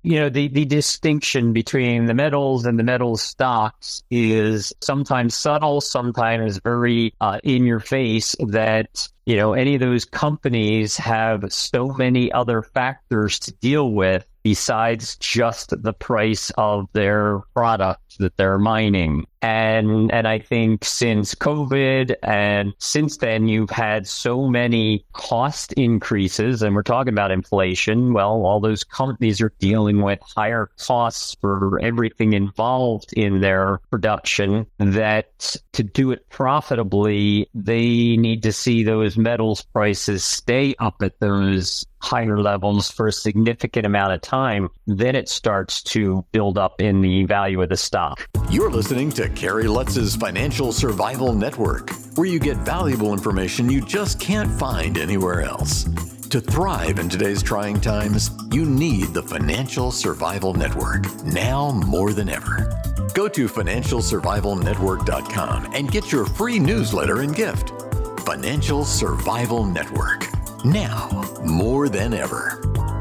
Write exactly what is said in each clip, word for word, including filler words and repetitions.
You know, the, the distinction between the metals and the metals stocks is sometimes subtle, sometimes very uh, in your face, that, you know, any of those companies have so many other factors to deal with besides just the price of their product that they're mining. And and I think since COVID and since then, you've had so many cost increases, and we're talking about inflation. Well, all those companies are dealing with higher costs for everything involved in their production, that to do it profitably, they need to see those metals prices stay up at those higher levels for a significant amount of time. Then it starts to build up in the value of the stock. You're listening to Kerry Lutz's Financial Survival Network, where you get valuable information you just can't find anywhere else. To thrive in today's trying times, you need the Financial Survival Network, now more than ever. Go to financial survival network dot com and get your free newsletter and gift. Financial Survival Network, now more than ever.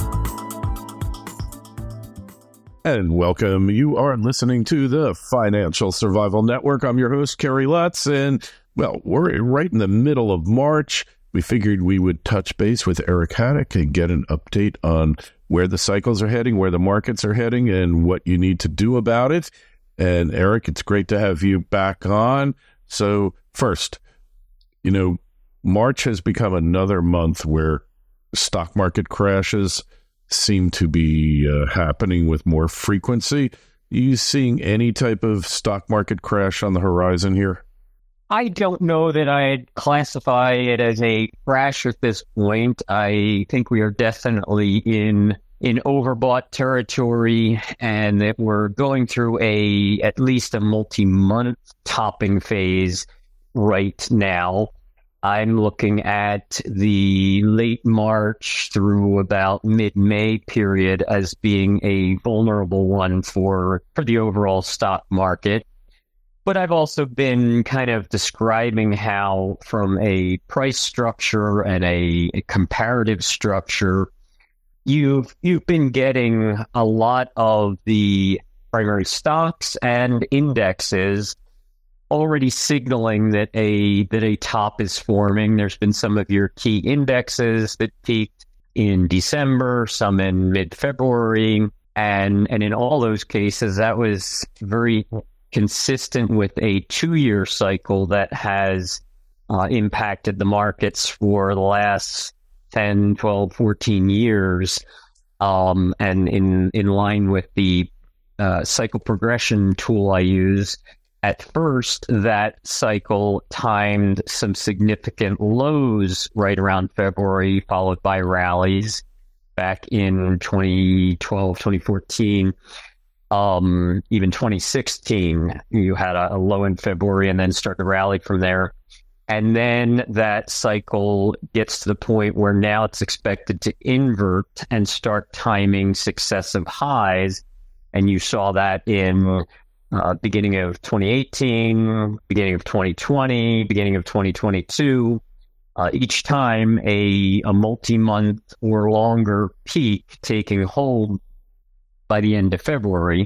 And welcome. You are listening to the Financial Survival Network. I'm your host, Kerry Lutz, and, well, we're right in the middle of March. We figured we would touch base with Eric Haddock and get an update on where the cycles are heading, where the markets are heading, and what you need to do about it. And, Eric, it's great to have you back on. So, first, you know, March has become another month where stock market crashes seem to be uh, happening with more frequency. Are you seeing any type of stock market crash on the horizon here? I don't know that I'd classify it as a crash at this point. I think we are definitely in in overbought territory, and that we're going through a at least a multi-month topping phase right now. I'm looking at the late March through about mid-May period as being a vulnerable one for, for the overall stock market. But I've also been kind of describing how, from a price structure and a, a comparative structure, you've you've been getting a lot of the primary stocks and indexes already signaling that a that a top is forming. There's been some of your key indexes that peaked in December, some in mid-February, and and in all those cases, that was very consistent with a two-year cycle that has uh, impacted the markets for the last ten, twelve, fourteen years, um, and in, in line with the uh, cycle progression tool I use. At first, that cycle timed some significant lows right around February, followed by rallies back in twenty twelve, twenty fourteen. Um, even twenty sixteen, you had a, a low in February and then start to rally from there. And then that cycle gets to the point where now it's expected to invert and start timing successive highs. And you saw that in uh, beginning of twenty eighteen, beginning of twenty twenty, beginning of twenty twenty-two. Uh, each time a, a multi-month or longer peak taking hold by the end of February.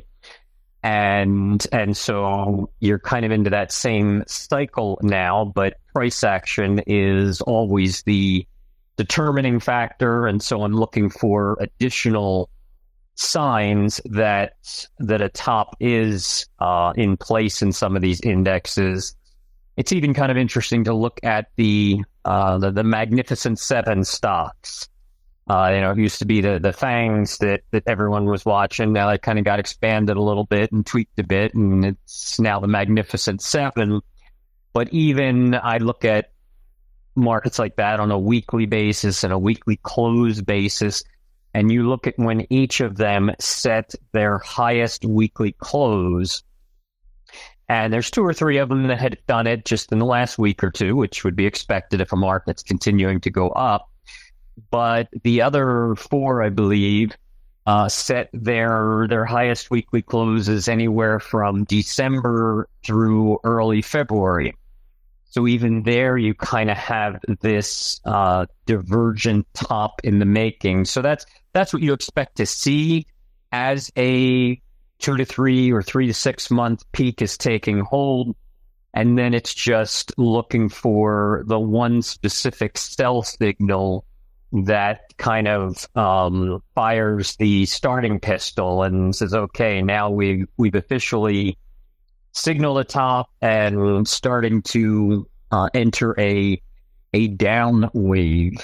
And and so you're kind of into that same cycle now, but price action is always the determining factor. And so I'm looking for additional signs that that a top is uh, in place in some of these indexes. It's even kind of interesting to look at the uh, the, the Magnificent Seven stocks. Uh, you know, it used to be the, the FANGs that, that everyone was watching. Now it kind of got expanded a little bit and tweaked a bit, and it's now the Magnificent Seven. But even I look at markets like that on a weekly basis and a weekly close basis, and you look at when each of them set their highest weekly close, and there's two or three of them that had done it just in the last week or two, which would be expected if a market's continuing to go up. But the other four, I believe, uh, set their their highest weekly closes anywhere from December through early February. So even there, you kind of have this uh, divergent top in the making. So that's that's what you expect to see. as a two to three or three to six month peak is taking hold, and then it's just looking for the one specific sell signal that kind of um, fires the starting pistol and says, okay, now we, we've officially signaled a top and starting to uh, enter a a down wave.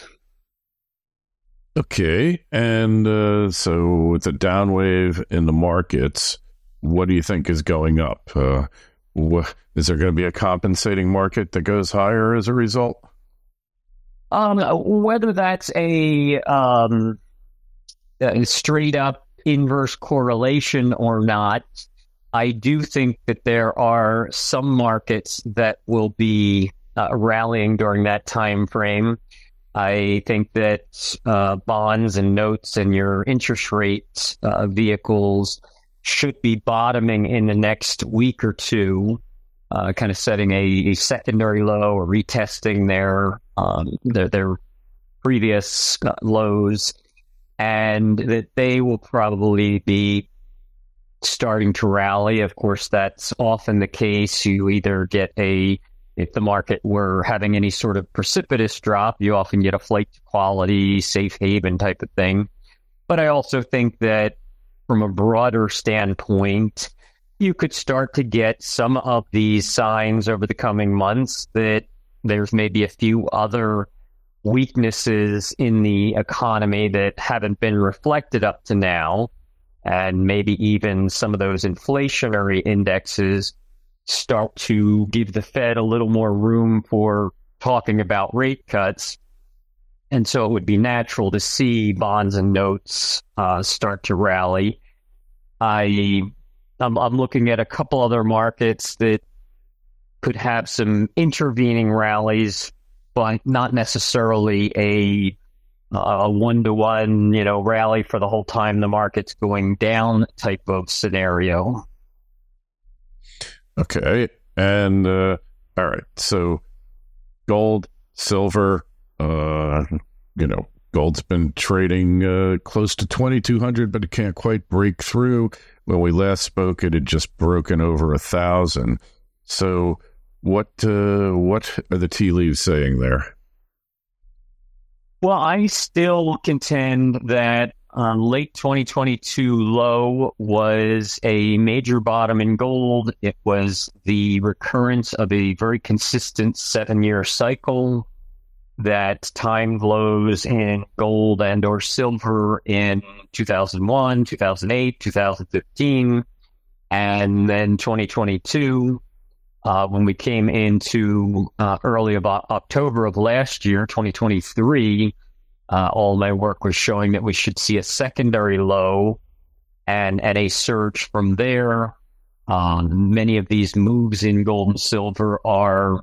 Okay, and uh, so with the down wave in the markets, what do you think is going up? Uh, wh- is there going to be a compensating market that goes higher as a result? Um, whether that's a, um, a straight up inverse correlation or not, I do think that there are some markets that will be uh, rallying during that time frame. I think that uh, bonds and notes and your interest rate uh, vehicles should be bottoming in the next week or two, uh, kind of setting a, a secondary low or retesting their um, their, their previous uh, lows, and that they will probably be starting to rally. Of course, that's often the case. You either get a, if the market were having any sort of precipitous drop, you often get a flight to quality, safe haven type of thing. But I also think that from a broader standpoint, you could start to get some of these signs over the coming months that there's maybe a few other weaknesses in the economy that haven't been reflected up to now. And maybe even some of those inflationary indexes start to give the Fed a little more room for talking about rate cuts. And so it would be natural to see bonds and notes uh, start to rally. I, I'm, I'm looking at a couple other markets that could have some intervening rallies, but not necessarily a a one-to-one, you know, rally for the whole time the market's going down type of scenario. Okay. And, uh, all right. So gold, silver, uh, you know, gold's been trading uh, close to twenty-two hundred, but it can't quite break through. When we last spoke, it had just broken over a thousand. So what, uh, what are the tea leaves saying there? Well, I still contend that um, late twenty twenty-two low was a major bottom in gold. It was the recurrence of a very consistent seven-year cycle that timed lows in gold and or silver in two thousand one, two thousand eight, two thousand fifteen, and then twenty twenty-two. Uh, when we came into uh, early about October of last year, twenty twenty-three, uh, all my work was showing that we should see a secondary low and, and a surge from there. Um, many of these moves in gold and silver are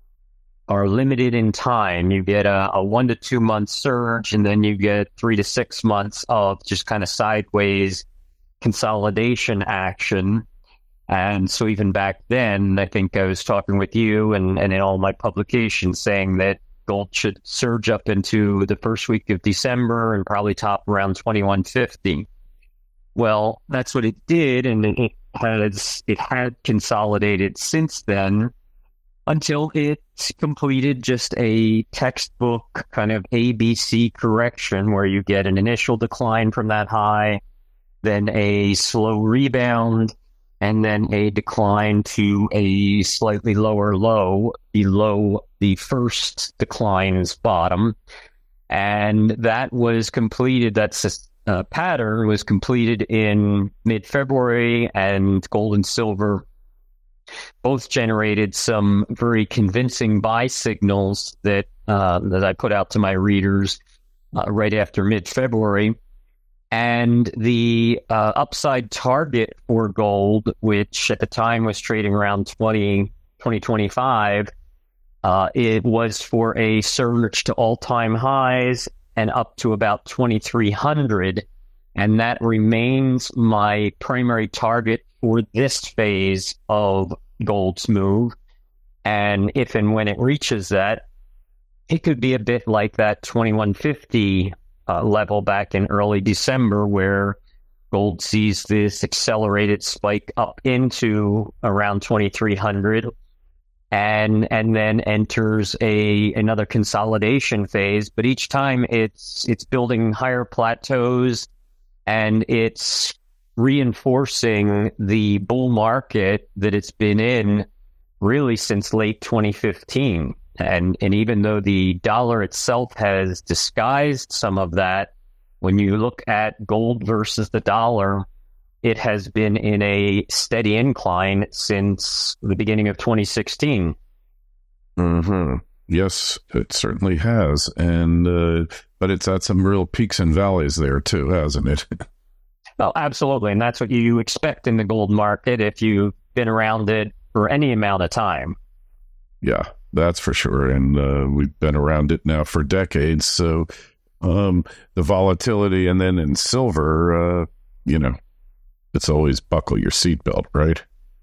are limited in time. You get a, a one to two month surge, and then you get three to six months of just kind of sideways consolidation action. And so even back then, I think I was talking with you and, and in all my publications saying that gold should surge up into the first week of December and probably top around twenty-one fifty. Well, that's what it did, and it has it had consolidated since then until it completed just a textbook kind of A B C correction where you get an initial decline from that high, then a slow rebound, and then a decline to a slightly lower low below the first decline's bottom. And that was completed, that's a uh, pattern was completed in mid-February, and gold and silver both generated some very convincing buy signals that, uh, that I put out to my readers uh, right after mid-February. And the uh, upside target for gold, which at the time was trading around twenty, twenty twenty-five, uh, it was for a surge to all-time highs and up to about twenty-three hundred. And that remains my primary target for this phase of gold's move. And if and when it reaches that, it could be a bit like that twenty-one fifty Uh, level back in early December, where gold sees this accelerated spike up into around twenty-three hundred and and then enters a another consolidation phase. But each time it's it's building higher plateaus, and it's reinforcing the bull market that it's been in really since late twenty fifteen. And and even though the dollar itself has disguised some of that, when you look at gold versus the dollar, it has been in a steady incline since the beginning of twenty sixteen. Mm-hmm. Yes, it certainly has. And uh, but it's at some real peaks and valleys there too, hasn't it? Oh, absolutely. And that's what you expect in the gold market if you've been around it for any amount of time. Yeah, that's for sure. And uh, we've been around it now for decades. So um, the volatility, and then in silver, uh, you know, it's always buckle your seatbelt, right?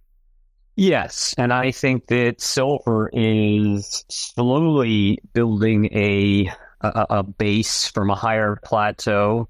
Yes. And I think that silver is slowly building a, a, a base from a higher plateau,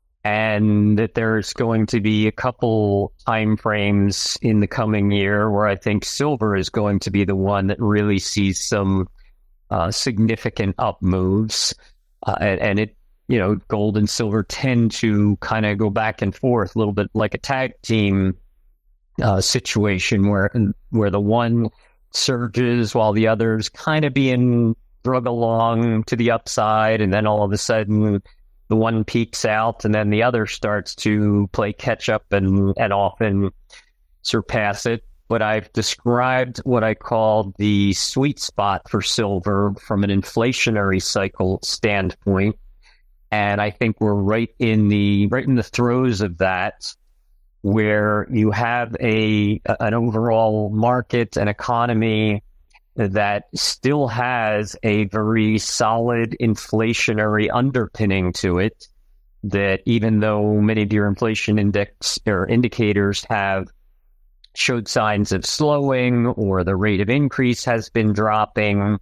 and that there's going to be a couple time frames in the coming year where I think silver is going to be the one that really sees some uh, significant up moves. Uh, and, and it, you know, gold and silver tend to kind of go back and forth a little bit like a tag team uh, situation where where the one surges while the other's kind of being drug along to the upside, and then all of a sudden the one peaks out and then the other starts to play catch up and, and often surpass it. But I've described what I call the sweet spot for silver from an inflationary cycle standpoint. And I think we're right in the right in the throes of that, where you have a an overall market and economy that still has a very solid inflationary underpinning to it, that even though many of your inflation index or indicators have showed signs of slowing, or the rate of increase has been dropping,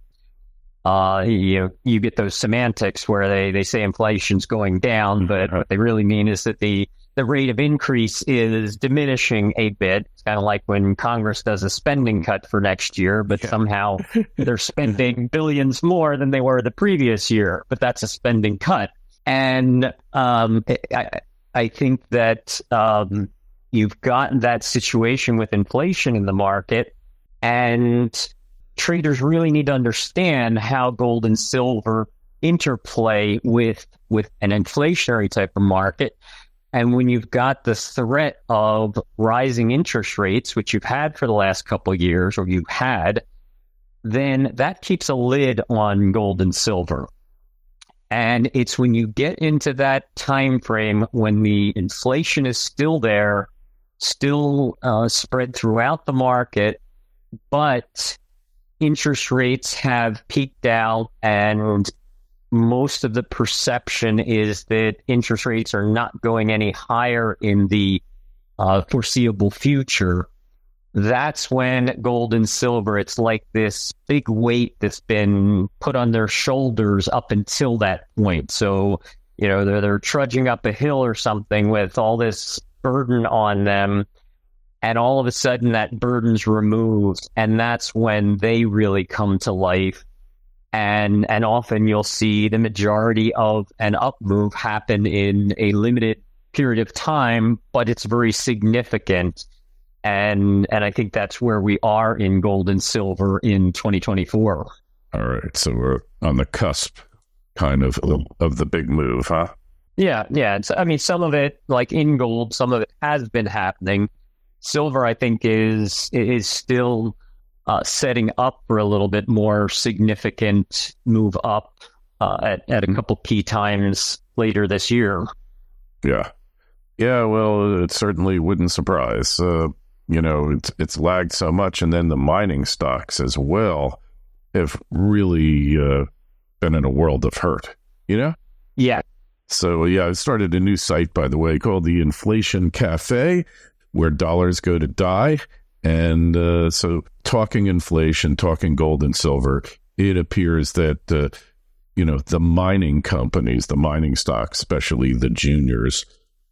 uh, you know, you get those semantics where they, they say inflation's going down, but what they really mean is that the the rate of increase is diminishing a bit. It's kind of like when Congress does a spending cut for next year, but yeah. somehow they're spending billions more than they were the previous year, but that's a spending cut. And um, I, I think that um, you've got that situation with inflation in the market, and traders really need to understand how gold and silver interplay with, with an inflationary type of market. And when you've got the threat of rising interest rates, which you've had for the last couple of years, or you've had, then that keeps a lid on gold and silver. And it's when you get into that time frame when the inflation is still there, still uh, spread throughout the market, but interest rates have peaked out, and most of the perception is that interest rates are not going any higher in the uh, foreseeable future. That's when gold and silver, it's like this big weight that's been put on their shoulders up until that point. So, you know, they're, they're trudging up a hill or something with all this burden on them, and all of a sudden that burden's removed, and that's when they really come to life. And and often you'll see the majority of an up move happen in a limited period of time, but it's very significant. And and I think that's where we are in gold and silver in twenty twenty-four. All right, so we're on the cusp, kind of, of the big move, huh? Yeah, yeah. It's, I mean, some of it, like in gold, some of it has been happening. Silver, I think, is is still Uh, setting up for a little bit more significant move up uh, at, at a couple key times later this year. Yeah. Yeah, well, it certainly wouldn't surprise. Uh, you know, it's, it's lagged so much, and then the mining stocks as well have really uh, been in a world of hurt, you know? Yeah. So, yeah, I started a new site, by the way, called the Inflation Cafe, where dollars go to die. And uh, so talking inflation, talking gold and silver, it appears that, uh, you know, the mining companies, the mining stocks, especially the juniors,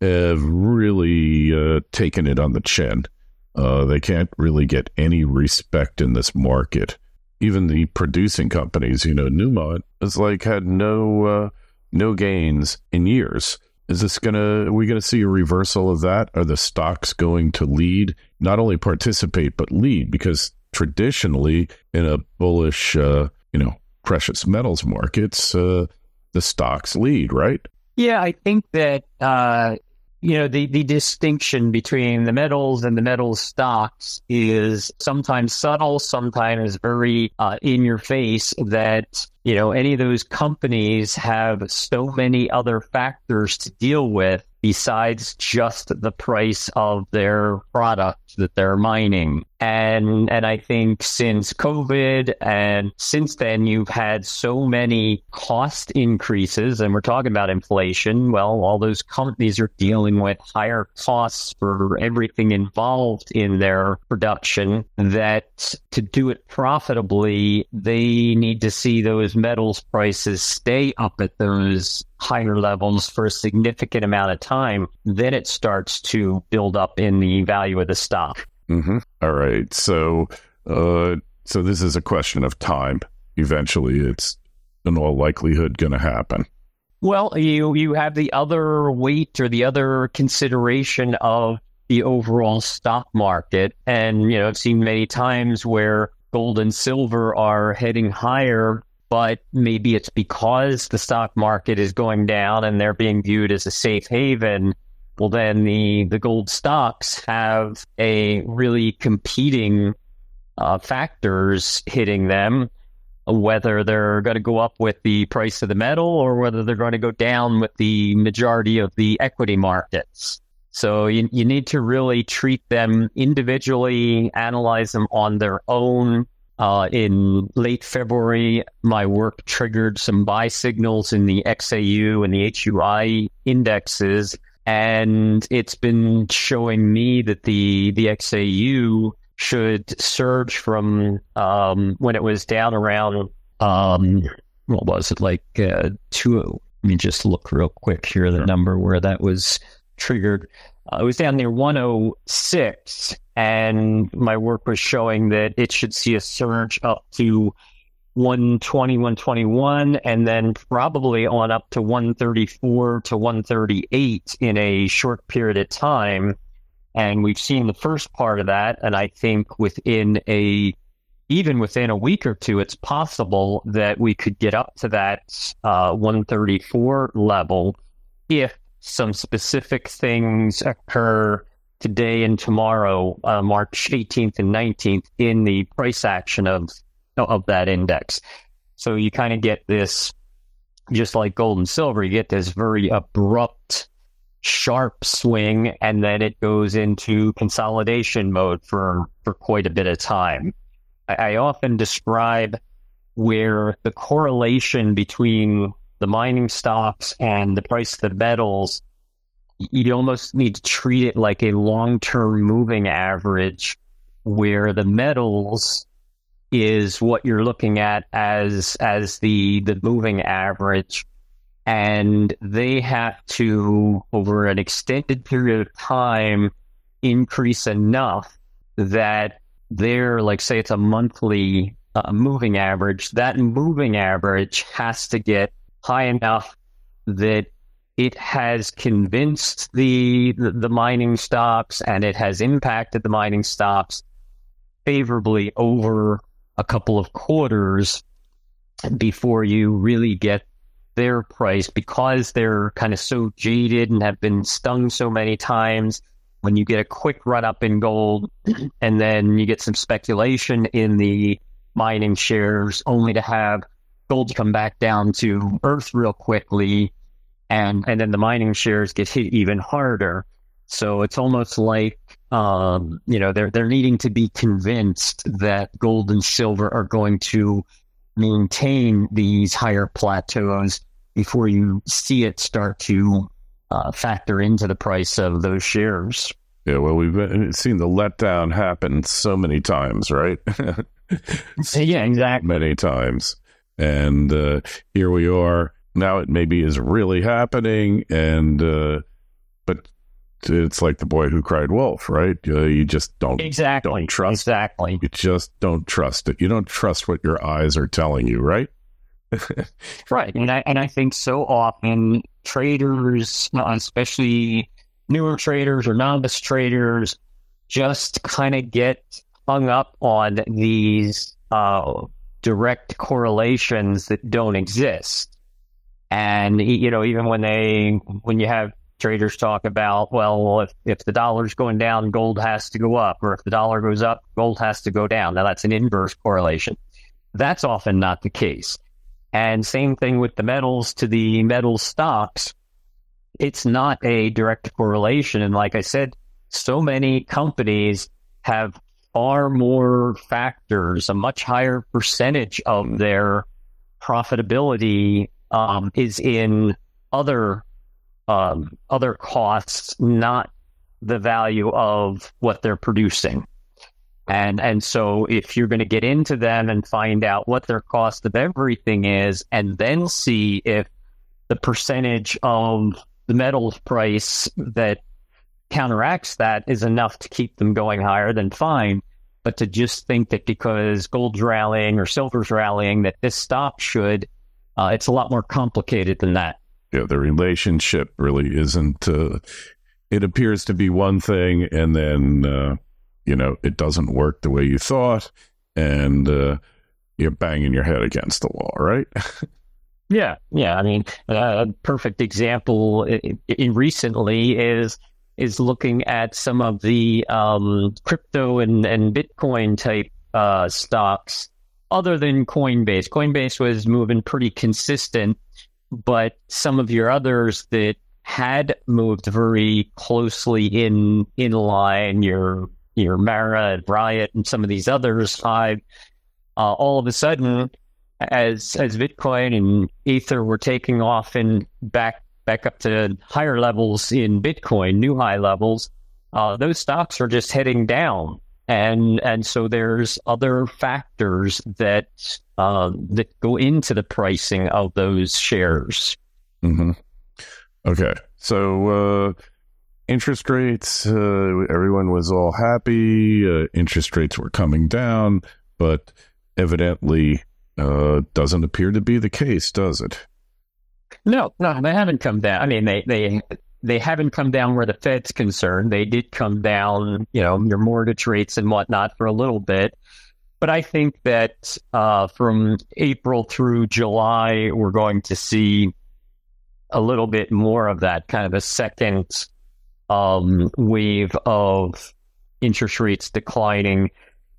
have really uh, taken it on the chin. Uh, they can't really get any respect in this market. Even the producing companies, you know, Newmont has like had no uh, no gains in years. Is this gonna? Are we gonna see a reversal of that? Are the stocks going to lead? Not only participate but lead, because traditionally in a bullish, uh, you know, precious metals markets, uh, the stocks lead, right? Yeah, I think that uh, you know the the distinction between the metals and the metals stocks is sometimes subtle, sometimes very uh, in your face. That you know any of those companies have so many other factors to deal with besides just the price of their product that they're mining. And and I think since COVID and since then, you've had so many cost increases, and we're talking about inflation. Well, all those companies are dealing with higher costs for everything involved in their production, that to do it profitably, they need to see those metals prices stay up at those higher levels for a significant amount of time. Then it starts to build up in the value of the stock. Mm-hmm. All right. So, uh, so this is a question of time. Eventually, it's in all likelihood going to happen. Well, you you have the other weight or the other consideration of the overall stock market. And, you know, I've seen many times where gold and silver are heading higher, but maybe it's because the stock market is going down and they're being viewed as a safe haven. Well, then the, the gold stocks have a really competing uh, factors hitting them, whether they're going to go up with the price of the metal or whether they're going to go down with the majority of the equity markets. So you, you need to really treat them individually, analyze them on their own. Uh, in late February, my work triggered some buy signals in the X A U and the H U I indexes, and it's been showing me that the, the X A U should surge from um, when it was down around, um, what was it, like uh, two, let me just look real quick here, the sure. number where that was triggered. Uh, it was down near one oh six, and my work was showing that it should see a surge up to one twenty, one twenty-one, and then probably on up to one thirty-four to one thirty-eight in a short period of time. And we've seen the first part of that, and I think within a, even within a week or two, it's possible that we could get up to that uh, one thirty-four level if some specific things occur today and tomorrow, uh, March eighteenth and nineteenth, in the price action of of that index. So you kind of get this, just like gold and silver, you get this very abrupt, sharp swing, and then it goes into consolidation mode for, for quite a bit of time. I, I often describe where the correlation between the mining stocks and the price of the metals, you almost need to treat it like a long-term moving average, where the metals is what you're looking at as as the the moving average, and they have to, over an extended period of time, increase enough that they're, like, say it's a monthly uh, moving average, that moving average has to get high enough that it has convinced the, the the mining stocks and it has impacted the mining stocks favorably over a couple of quarters before you really get their price, because they're kind of so jaded and have been stung so many times. When you get a quick run up in gold and then you get some speculation in the mining shares, only to have gold come back down to earth real quickly, and and then the mining shares get hit even harder. So it's almost like um, you know they're they're needing to be convinced that gold and silver are going to maintain these higher plateaus before you see it start to uh, factor into the price of those shares. Yeah, well, we've seen the letdown happen so many times, right? Yeah, exactly. Many times. And uh, here we are. Now it maybe is really happening. And uh, but it's like the boy who cried wolf, right? Uh, you just don't exactly don't trust exactly. You just don't trust it. You don't trust what your eyes are telling you, right? Right, and I and I think so often traders, especially newer traders or novice traders, just kind of get hung up on these uh, direct correlations that don't exist. And, you know, even when they, when you have traders talk about, well, if, if the dollar's going down, gold has to go up, or if the dollar goes up, gold has to go down. Now, that's an inverse correlation. That's often not the case. And same thing with the metals to the metals stocks. It's not a direct correlation. And like I said, so many companies have far more factors, a much higher percentage of their profitability um, is in other um, other costs, not the value of what they're producing. And and so if you're going to get into them and find out what their cost of everything is, and then see if the percentage of the metals price that counteracts that is enough to keep them going higher, then fine. But to just think that because gold's rallying or silver's rallying, that this stock should, uh, it's a lot more complicated than that. Yeah, the relationship really isn't, uh, it appears to be one thing, and then, uh, you know, it doesn't work the way you thought, and uh, you're banging your head against the wall, right? Yeah, yeah. I mean, a perfect example in, in recently is is looking at some of the um, crypto and, and Bitcoin type uh, stocks other than Coinbase. Coinbase was moving pretty consistent, but some of your others that had moved very closely in in line, your your Mara and Riot and some of these others, five, uh, all of a sudden, as as Bitcoin and Ether were taking off and back back up to higher levels in Bitcoin, new high levels, uh, those stocks are just heading down. And and so there's other factors that uh, that go into the pricing of those shares. Mm-hmm. Okay, so uh, interest rates, uh, everyone was all happy. Uh, interest rates were coming down, but evidently uh, doesn't appear to be the case, does it? No, no, they haven't come down. I mean, they they. They haven't come down where the Fed's concerned. They did come down, you know, your mortgage rates and whatnot for a little bit. But I think that uh, from April through July, we're going to see a little bit more of that, kind of a second um, wave of interest rates declining.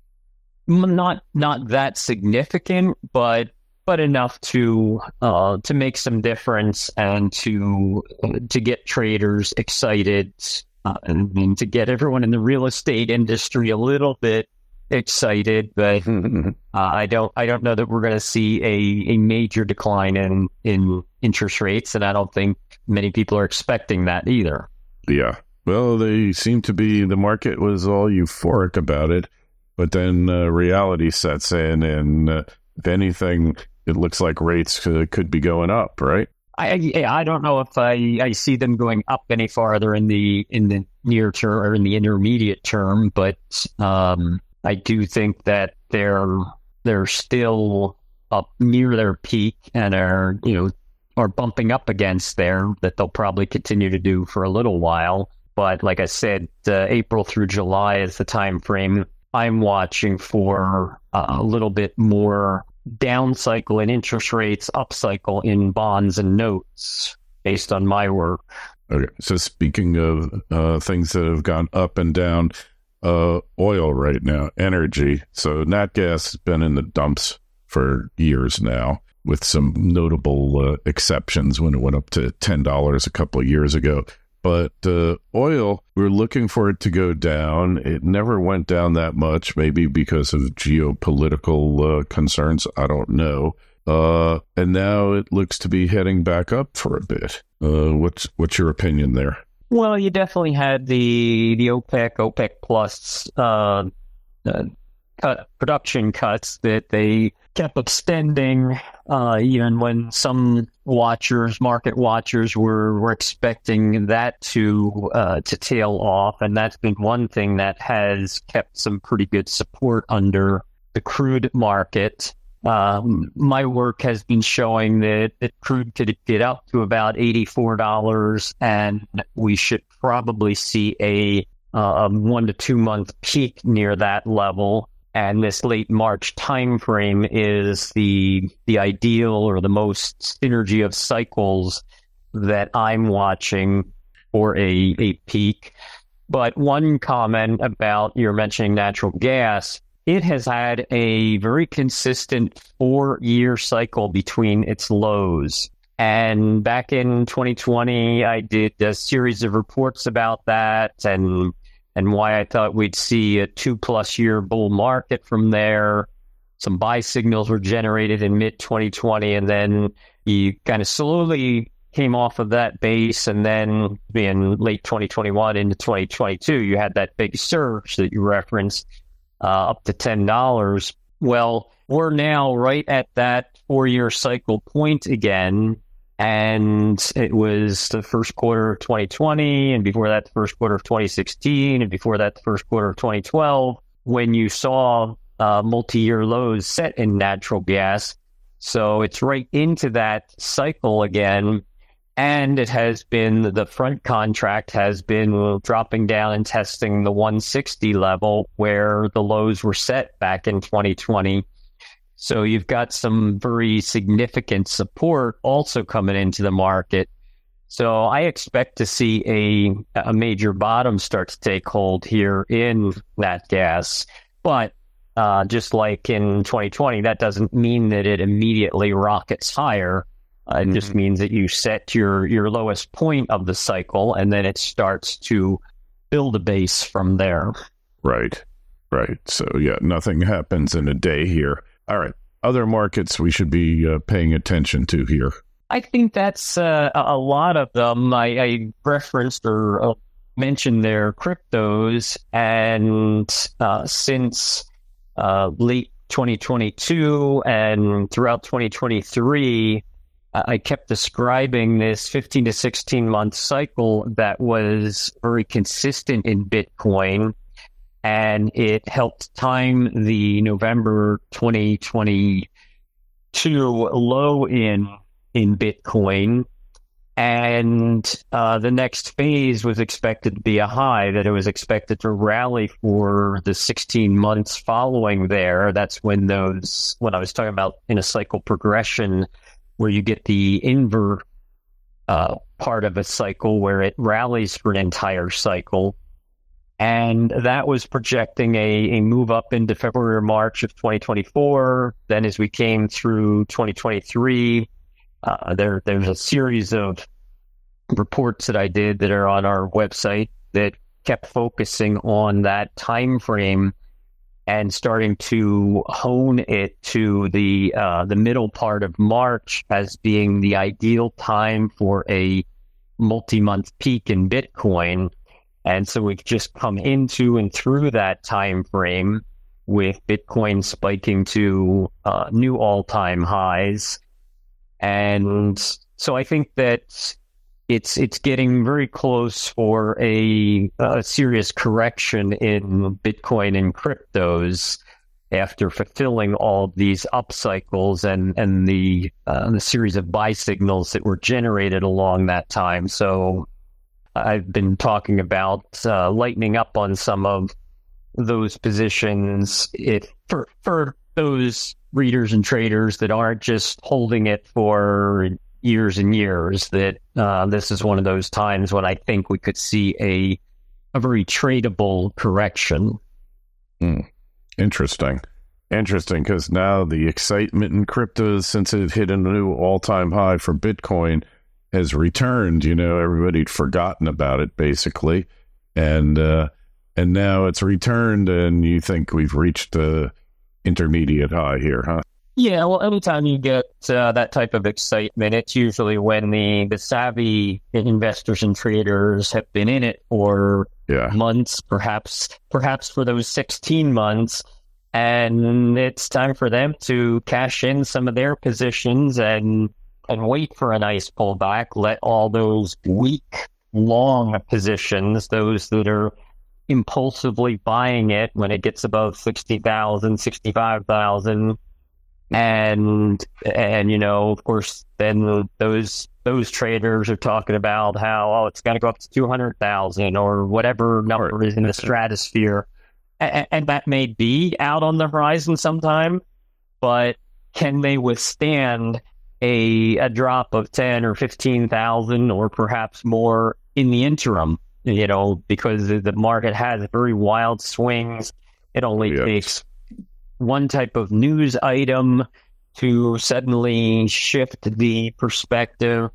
Not not that significant, but but enough to uh, to make some difference and to uh, to get traders excited uh, and, and to get everyone in the real estate industry a little bit excited. But uh, I don't I don't know that we're going to see a, a major decline in in interest rates, and I don't think many people are expecting that either. Yeah, well, they seem to be. The market was all euphoric about it, but then uh, reality sets in, and uh, if anything, it looks like rates could, could be going up, right? I I don't know if I, I see them going up any farther in the in the near term or in the intermediate term, but um, I do think that they're they're still up near their peak and are you know are bumping up against there, that they'll probably continue to do for a little while. But like I said, uh, April through July is the time frame I'm watching for uh, a little bit more down cycle in interest rates, up cycle in bonds and notes, based on my work. Okay, so speaking of uh, things that have gone up and down, uh, oil right now, energy. So nat gas has been in the dumps for years now, with some notable uh, exceptions when it went up to ten dollars a couple of years ago. But uh, oil, we're looking for it to go down. It never went down that much, maybe because of geopolitical uh, concerns. I don't know. Uh, and now it looks to be heading back up for a bit. Uh, what's what's your opinion there? Well, you definitely had the the OPEC, OPEC Plus uh, uh, cut production cuts that they kept extending, uh, even when some watchers, market watchers, were, were expecting that to uh, to tail off. And that's been one thing that has kept some pretty good support under the crude market. Um, my work has been showing that, that crude could get up to about eighty-four dollars, and we should probably see a, uh, a one to two month peak near that level. And this late March timeframe is the the ideal or the most synergy of cycles that I'm watching for a, a peak. But one comment about you're mentioning natural gas. It has had a very consistent four-year cycle between its lows. And back in twenty twenty, I did a series of reports about that and and why I thought we'd see a two-plus year bull market from there. Some buy signals were generated in mid twenty twenty, and then you kind of slowly came off of that base, and then in late twenty twenty-one into twenty twenty-two, you had that big surge that you referenced. Uh, up to ten dollars. Well, we're now right at that four-year cycle point again, and it was the first quarter of twenty twenty, and before that, the first quarter of twenty sixteen, and before that, the first quarter of twenty twelve, when you saw uh, multi-year lows set in natural gas. So it's right into that cycle again. And it has been, the front contract has been dropping down and testing the one sixty level where the lows were set back in twenty twenty. So you've got some very significant support also coming into the market. So I expect to see a, a major bottom start to take hold here in nat gas. But uh, just like in twenty twenty, that doesn't mean that it immediately rockets higher. Uh, it mm-hmm. just means that you set your, your lowest point of the cycle, and then it starts to build a base from there. Right, right. So, yeah, nothing happens in a day here. All right. Other markets we should be uh, paying attention to here. I think that's uh, a lot of them. I, I referenced or uh, mentioned their cryptos, and uh, since uh, late twenty twenty-two and throughout twenty twenty-three, I kept describing this fifteen to sixteen month cycle that was very consistent in Bitcoin, and it helped time the November twenty twenty-two low in in Bitcoin. And uh, the next phase was expected to be a high, that it was expected to rally for the sixteen months following there. That's when those, when I was talking about in a cycle progression, where you get the invert uh, part of a cycle where it rallies for an entire cycle. And that was projecting a, a move up into February or March of twenty twenty-four. Then as we came through twenty twenty-three, uh, there there's a series of reports that I did that are on our website that kept focusing on that time frame and starting to hone it to the uh, the middle part of March as being the ideal time for a multi-month peak in Bitcoin. And so we've just come into and through that time frame with Bitcoin spiking to uh, new all-time highs. And so I think that it's it's getting very close for a, a serious correction in Bitcoin and cryptos after fulfilling all of these up cycles and and the uh, the series of buy signals that were generated along that time. So I've been talking about uh, lightening up on some of those positions if, for for those readers and traders that aren't just holding it for years and years, that uh, this is one of those times when I think we could see a a very tradable correction. Mm. Interesting. Interesting, because now the excitement in cryptos, since it hit a new all-time high for Bitcoin, has returned. You know, everybody'd forgotten about it, basically. And uh, and now it's returned, and you think we've reached the intermediate high here, huh? Yeah, well, anytime you get uh, that type of excitement, it's usually when the, the savvy investors and traders have been in it for yeah. months, perhaps perhaps for those sixteen months, and it's time for them to cash in some of their positions and and wait for a nice pullback. Let all those weak long positions, those that are impulsively buying it when it gets above sixty thousand, sixty-five thousand, and and you know, of course, then those those traders are talking about how, oh, it's got to go up to two hundred thousand or whatever number is in the stratosphere. And, and that may be out on the horizon sometime, but can they withstand a a drop of ten or fifteen thousand or perhaps more in the interim? You know, because the market has very wild swings. It only yes. takes one type of news item to suddenly shift the perspective.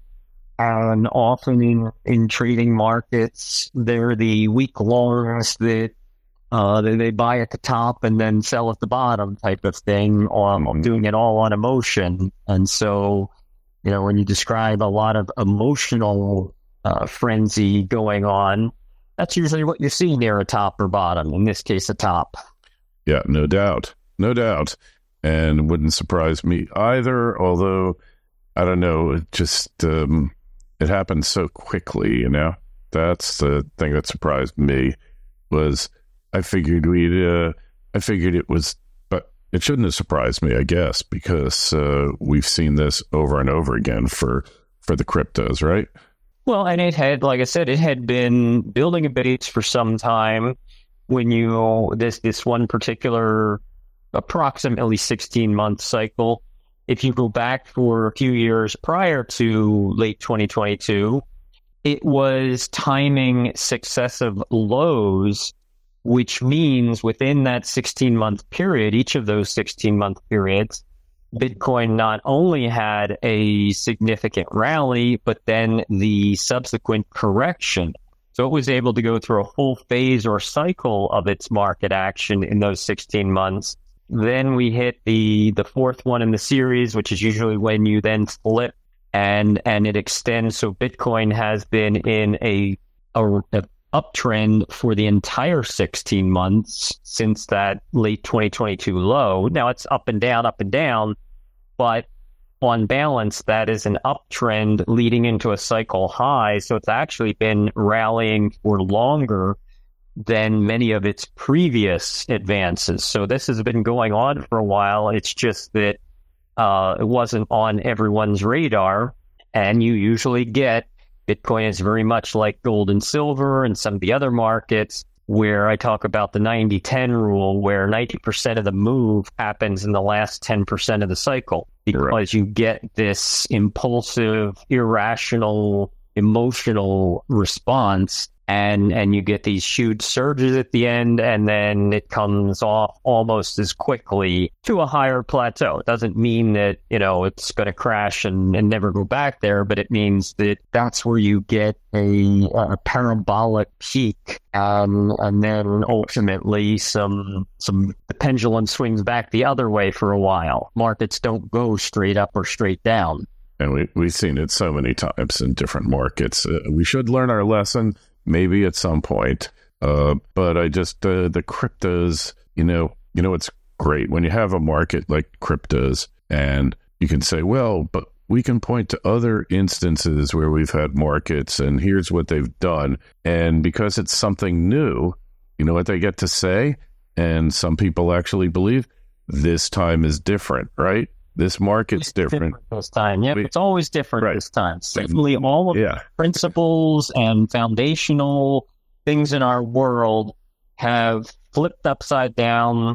And often in, in trading markets, they're the weak longs that uh, they, they buy at the top and then sell at the bottom type of thing, or mm-hmm. doing it all on emotion. And so, you know, when you describe a lot of emotional uh, frenzy going on, that's usually what you see near a top or bottom, in this case, a top. Yeah, no doubt. No doubt. And it wouldn't surprise me either, although, I don't know, it just, um, it happened so quickly, you know? That's the thing that surprised me, was I figured we'd, uh, I figured it was, but it shouldn't have surprised me, I guess, because uh, we've seen this over and over again for, for the cryptos, right? Well, and it had, like I said, it had been building a base for some time. When you, this, this one particular approximately sixteen month cycle, if you go back for a few years prior to late twenty twenty-two, it was timing successive lows, which means within that sixteen month period, each of those sixteen month periods, Bitcoin not only had a significant rally, but then the subsequent correction. So it was able to go through a full phase or cycle of its market action in those sixteen months. Then we hit the, the fourth one in the series, which is usually when you then flip and and it extends. So Bitcoin has been in a, a, a uptrend for the entire sixteen months since that late twenty twenty-two low. Now it's up and down, up and down, but on balance, that is an uptrend leading into a cycle high. So it's actually been rallying for longer than many of its previous advances. So this has been going on for a while. It's just that uh, it wasn't on everyone's radar. And you usually get, Bitcoin is very much like gold and silver and some of the other markets, where I talk about the ninety ten rule, where ninety percent of the move happens in the last ten percent of the cycle, because right. you get this impulsive, irrational, emotional response, and and you get these huge surges at the end, and then it comes off almost as quickly to a higher plateau. It doesn't mean that, you know, it's going to crash and, and never go back there, but it means that that's where you get a, a parabolic peak, um, and then ultimately some some the pendulum swings back the other way for a while. Markets don't go straight up or straight down. And we, we've seen it so many times in different markets. Uh, we should learn our lesson. Maybe at some point, uh, but I just, uh, the cryptos, you know, you know, it's great when you have a market like cryptos and you can say, well, but we can point to other instances where we've had markets and here's what they've done. And because it's something new, you know what they get to say? And some people actually believe this time is different, right? This market's different. different this time. Yep, we, it's always different right. this time. Certainly all of yeah. the principles and foundational things in our world have flipped upside down,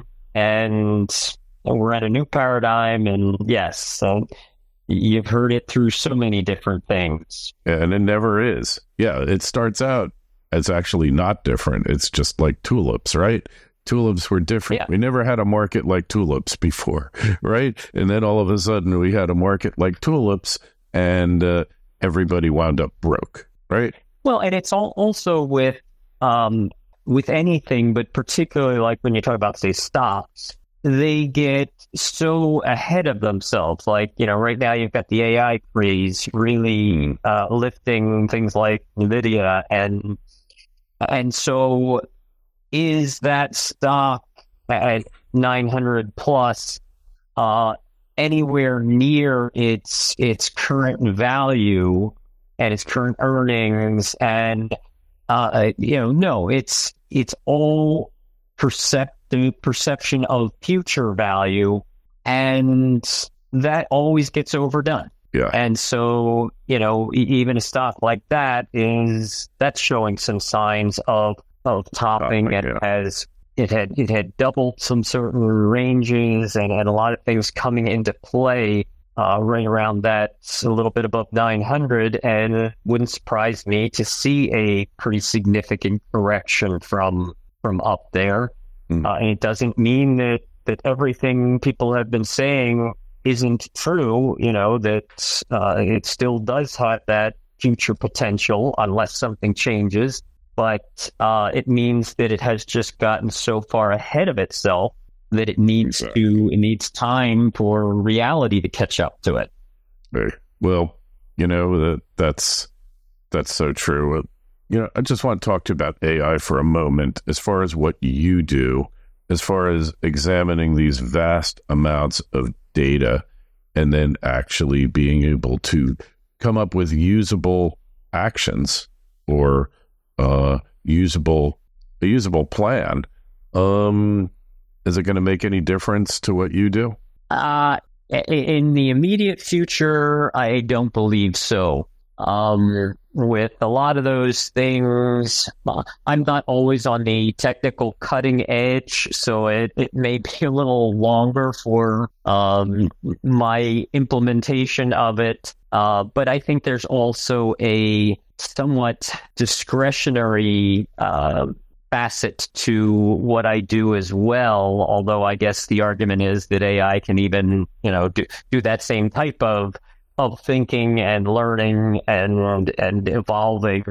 and we're at a new paradigm. And yes, so you've heard it through so many different things. And it never is. Yeah, it starts out as actually not different. It's just like tulips, right? Tulips were different. Yeah. We never had a market like tulips before, right? And then all of a sudden we had a market like tulips, and uh, everybody wound up broke, right? Well, and it's all also with um, with anything, but particularly like when you talk about, say, stocks, they get so ahead of themselves. Like, you know, right now you've got the A I craze really uh, lifting things like NVIDIA, and and so. Is that stock, uh, nine hundred plus uh, anywhere near its its current value and its current earnings, and uh, you know, no, it's it's all perceptive perception of future value, and that always gets overdone. Yeah. And so, you know, e- even a stock like that is that's showing some signs of of topping, Topping, and yeah. has it had it had doubled some certain ranges and had a lot of things coming into play uh, right around that, a little bit above nine hundred, and it wouldn't surprise me to see a pretty significant correction from from up there. Mm. Uh, and it doesn't mean that that everything people have been saying isn't true, you know, that uh, it still does have that future potential unless something changes. But uh, it means that it has just gotten so far ahead of itself that it needs Exactly. to, it needs time for reality to catch up to it. Hey, well, you know, that that's that's so true. Uh, You know, I just want to talk to you about A I for a moment, as far as what you do, as far as examining these vast amounts of data and then actually being able to come up with usable actions or uh, usable a usable plan. Um, is it going to make any difference to what you do? Uh, in the immediate future, I don't believe so. Um, with a lot of those things, uh, I'm not always on the technical cutting edge, so it, it may be a little longer for um, my implementation of it. Uh, but I think there's also a somewhat discretionary uh, facet to what I do as well, although I guess the argument is that A I can even, you know, do, do that same type of of thinking and learning and and evolving.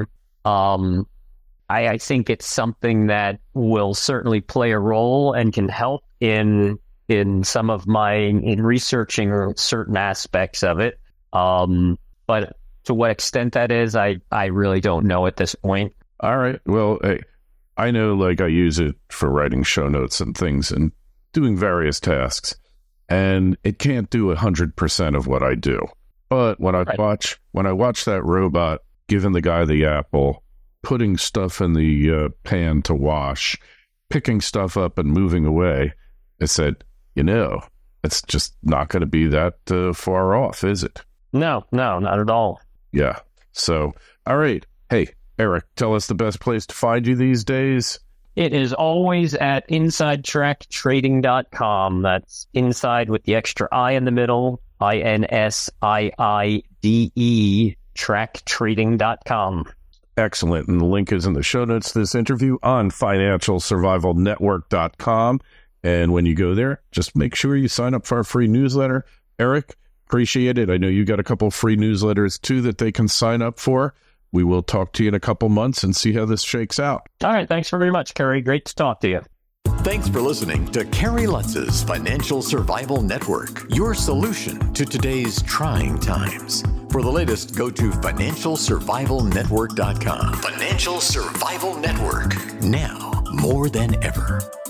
Um, I, I think it's something that will certainly play a role and can help in in some of my in researching certain aspects of it. Um, but to what extent that is, I, I really don't know at this point. All right. Well, hey, I know, like, I use it for writing show notes and things and doing various tasks, and it can't do a hundred percent of what I do. But when I Right. watch when I watch that robot giving the guy the apple, putting stuff in the uh, pan to wash, picking stuff up and moving away, I said, you know, it's just not going to be that uh, far off, is it? No, no, not at all. Yeah. So, all right. Hey, Eric, tell us the best place to find you these days. It is always at inside track trading dot com. That's inside with the extra I in the middle, I N S I I D E, track trading dot com. Excellent. And the link is in the show notes to this interview on financial survival network dot com. And when you go there, just make sure you sign up for our free newsletter. Eric, appreciate it. I know you got a couple free newsletters too that they can sign up for. We will talk to you in a couple months and see how this shakes out. All right. Thanks very much, Kerry. Great to talk to you. Thanks for listening to Kerry Lutz's Financial Survival Network, your solution to today's trying times. For the latest, go to financial survival network dot com. Financial Survival Network, now more than ever.